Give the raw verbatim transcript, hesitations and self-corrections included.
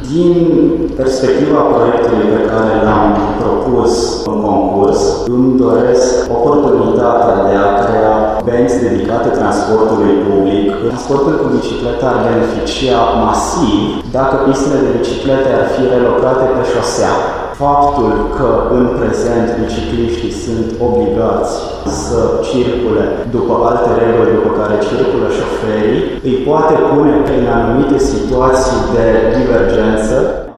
Din perspectiva proiectului pe care l-am propus în concurs, îmi doresc oportunitatea de a crea benzi dedicate transportului public. Transportul cu bicicleta ar beneficia masiv dacă pistele de biciclete ar fi relocate pe șosea. Faptul că în prezent bicicliștii sunt obligați să circule după alte reguli după care circulă șoferii, îi poate pune în anumite situații de divergență